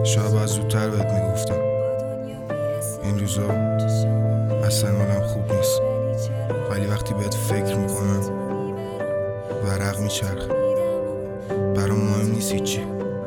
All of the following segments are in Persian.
شاید باید زودتر بهت میگفتم. این روزا اصلا حالم خوب نیست، ولی وقتی بهت فکر میکنم ورق میچرخه. برام مهم نیست هیچی،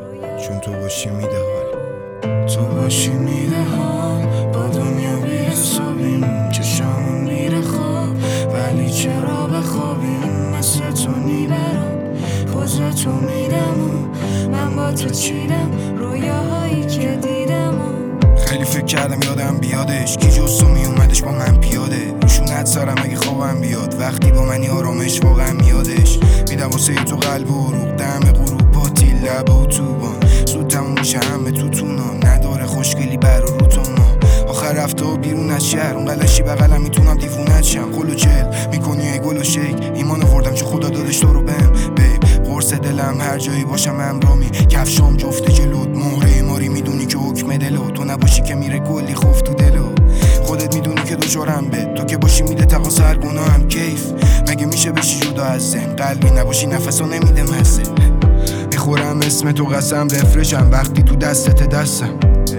چون تو باشی میده حال. تو باشی میده حال. با دنیا بی‌حسابیم، چشامون میره خواب، ولی چرا بخوابیم؟ مثل تو نیبرم پوزتو میدم و من با تو چیدم رویاهایی که دیدم. خیلی فکر کردم یادم بیادش، کی جز تو میومدش با من پیاده، روشونت سارم اگه خوابم بیاد، وقتی با منی آرامش واقعا میادش. میدم واسه تو قلب و روح، دم غروب پاتی لب و توبان، زود تموم میشه همه توتونا، نداره خوشگلی بر رو تو ما. آخر رفته و بیرون از شهر، اون قلشی بغلم میتونم دیوونت شم. قول و چل میکنی ای گل و شیک، ایمان آوردم چه خدا دادش تو رو بهم. بیب قرص دلم هر جایی باشم امرامی، کفشام جفت جلوت مهره ماری، میدونی که حکم دلو، تو نباشی که میره کلی خوف تو دلو. خودت میدونی که دوچارم به تو که باشی میده تقاس هر گناهم کیف. مگه میشه بشی جدا از ذهن، قلبی نباشی نفسو نمیده مزه. میخورم اسم تو قسم رفرشم وقتی تو دستم،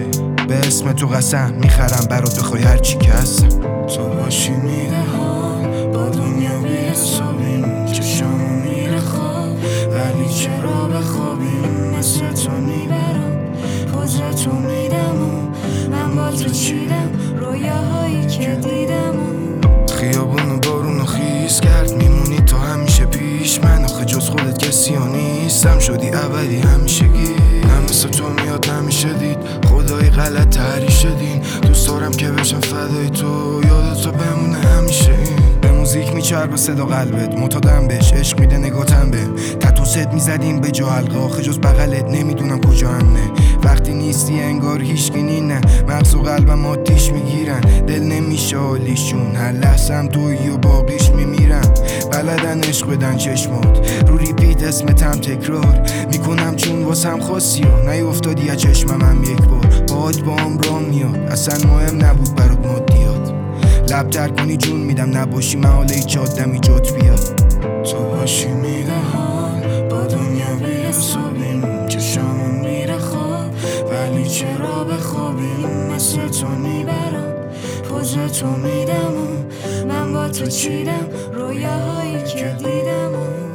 به اسم تو قسم میخرم برات بخوای هرچی که هستم. تو باشی میده حال. با دنیا بی‌حسابیم، چشامون میره خواب، ولی چرا بخوابیم؟ مثل تو نیبرم پوزتو میدم و من با تو چیدم رویاهایی که دیدم. خیابون و بارون و خیز کرد، میمونی تو همیشه پیش من، آخه جز خودت کسی ها نیستم، شدی اولی همیشگی. نه مثل تو میاد نمیشه دید، خدای غلط تری شدین، دوست دارم که بشم فدای تو، یادتو بمونه همیشه. این به موزیک میچربه صدا قلبت، معتادم بهش، عشق میده نگاتم به تتو ست میزدیم به جا حلقه، آخه جز بغلت نمیدونم کجا همنه. وقتی نیستی انگار هیچکی نه، مغز و قلبم آتیش میگیرن، دل نمیشه حالیشون، هر لحظم تویی و باقیش میمیرم. بلدن عشق بدن چشمات، رو ریپیت اسمتم تکرار میکنم چون واسم خاصی ها، نیافتادی از چشمم هم یک بار، باهات با هم راه میاد، اصلا مهم نبود برات مادیات. لب تر کنی جون میدم، نباشی محاله هیچ آدمی جات بیاد. تو باشی میده حال. با دنیا بی‌حسابیم، چشامون میره خواب، ولی چرا بخوابیم؟ مثل تو نیبرم پوزتو میدم و من با تو چیدم رویاهایی که دیدم.